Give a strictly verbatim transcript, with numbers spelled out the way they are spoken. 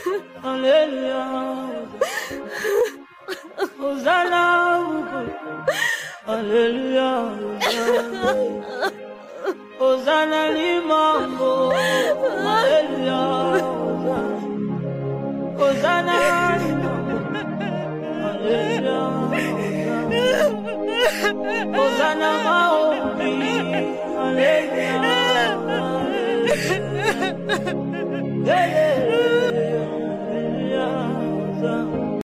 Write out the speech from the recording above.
Hallelujah. Hosanna. Hallelujah. Hosanna limango. Hallelujah. Hosanna. Hallelujah. Hosanna maombi. Hallelujah.